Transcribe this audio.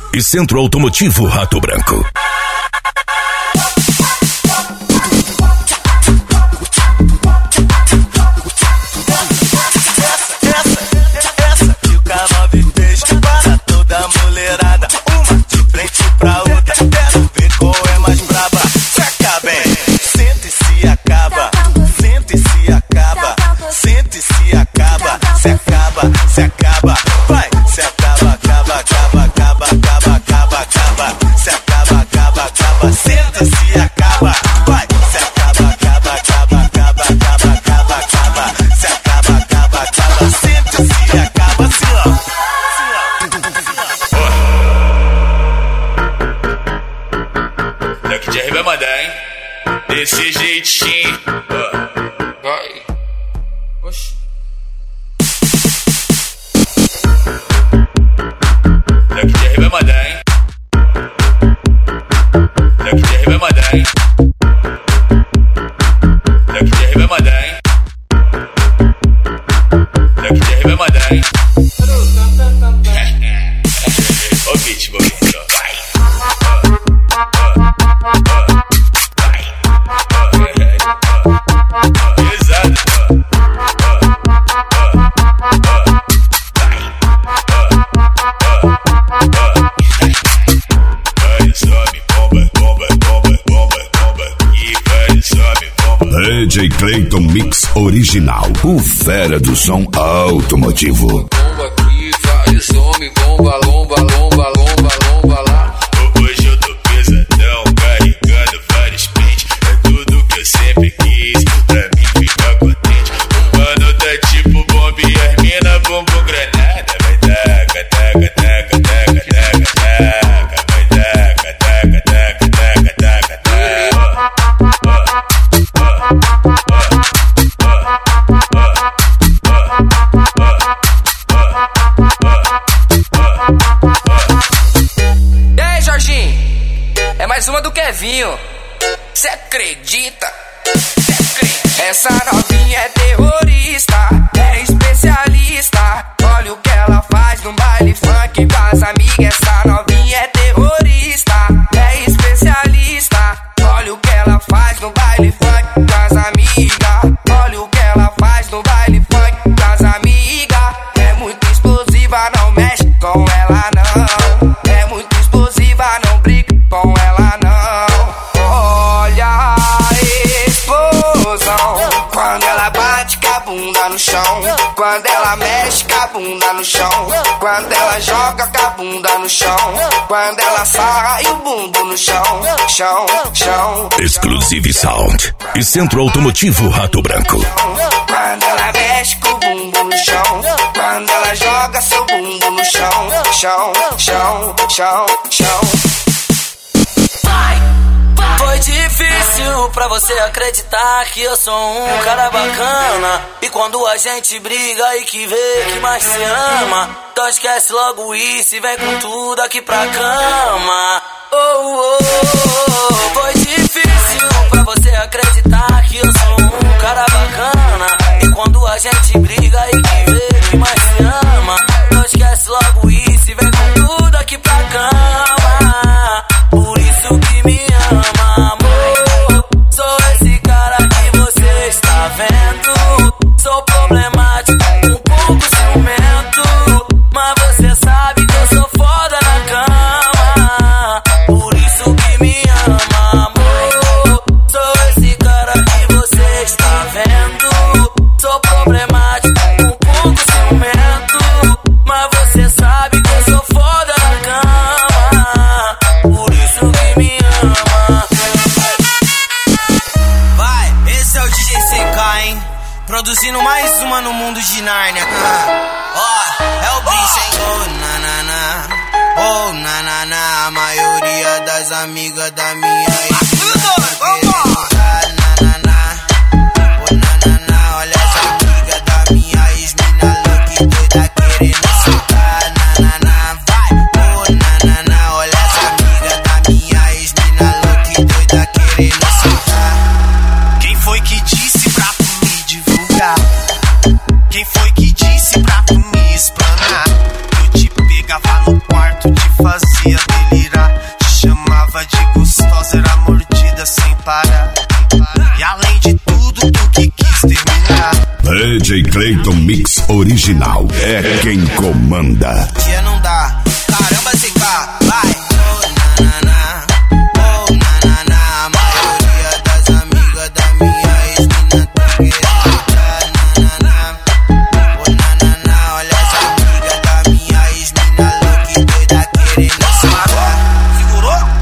e Centro Automotivo Rato Branco. Essa que o K9 fez para toda mulherada. Uma de frente pra outra, quero ver qual é mais braba. Seca bem, sente e se acaba. Sente e se acaba. Sente e se acaba. Se acaba, se acaba. Vai, se acaba, acaba, acaba, acaba, acaba, acaba, acaba. Se acaba, acaba, acaba. Sente e se acaba. Vai, se acaba, acaba, acaba, acaba, acaba, acaba, acaba. Se acaba, acaba, acaba. Sente e se acaba. Assim, ó. Daqui de vai mandar, hein? Desse jeitinho. Vai. Oxi. Daqui de vai mandar, hein? Daqui de vai mandar, hein? Daqui de vai mandar, hein? Daqui de vai mandar, hein? Ó o beat, vai. DJ Clayton Mix Original, o fera do som automotivo. Bomba aqui, vai, some, bomba, lomba, lomba, lomba, lomba lá. Hoje eu tô pesadão, carregando vários pentes. É tudo que eu sempre quis, pra mim ficar contente. O mano tá tipo bomba e as mina bumbum granada. Vai taca, taca, taca, taca, taca, taca. Vai taca, taca, taca, taca, taca, taca. E aí, Jorginho? É mais uma do Kevinho. Cê acredita? Cê acredita? Essa novinha é terrorista, é especialista. Olha o que ela faz no baile funk com as amigas. Essa novinha é terrorista, é especialista. Olha o que ela faz no baile funk com as amigas. Olha o que ela faz no baile funk com as amigas. É muito explosiva, não mexe com ela não. É muito explosiva, não brinca com ela não. Olha a explosão quando ela bate com a bunda no chão. Quando ela mexe com a bunda no chão. Quando ela joga com a bunda no chão. Quando ela sarra e o bumbum no chão. Chão, chão. Exclusive Sound e Centro Automotivo Rato Branco. Quando ela mexe com o bumbum no chão. Quando ela joga seu bumbum no chão. Chão, chão, chão, chão. Foi difícil pra você acreditar que eu sou um cara bacana. E quando a gente briga e que vê que mais se ama, então esquece logo isso e vem com tudo aqui pra cama. Oh, oh, oh. Foi difícil pra você acreditar que eu sou um cara bacana. E quando a gente briga e que vê que mais se ama, então esquece logo isso e vem com tudo aqui pra cama. Por isso que me ama, amor. Sou esse cara que você está vendo. Sou problemático, um pouco ciumento, mas você sabe que eu sou foda na cama. Por isso que me ama, amor. Sou esse cara que você está vendo. Sou problemático, um pouco ciumento, mas você sabe que eu sou foda na cama. Por isso que me ama. Vai, esse é o DJ CK, hein? Produzindo mais uma no mundo de Nárnia. Ó, é o bicho, hein? Oh, na, a maioria das amigas da minha olha as amigas da minha ex-mina louca e doida querendo soltar. Vai, oh, olha as amigas da minha ex-mina louca e doida querendo soltar. Quem foi que disse pra tu me divulgar? Quem foi que disse pra tu me explanar? Eu te pegava no quarto, te fazia DJ Clayton Mix Original é quem comanda. Dia não dá, caramba se cá, vai. Oh, na, oh, na, a maioria das amigas da minha ex-mina tá querendo na. Oh, na, olha essa amiga da minha ex-mina louca e doida querendo sentar. Segurou?